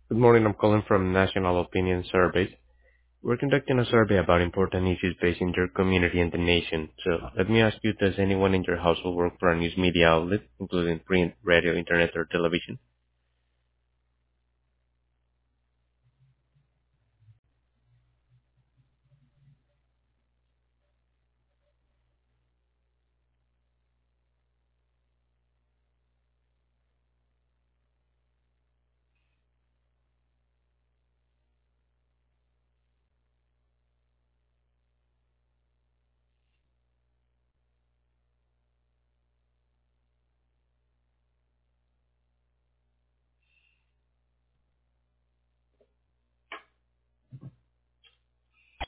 Good morning. I'm calling from National Opinion Surveys. We're conducting a survey about important issues facing your community and the nation. So let me ask you, does anyone in your household work for a news media outlet, including print, radio, internet, or television?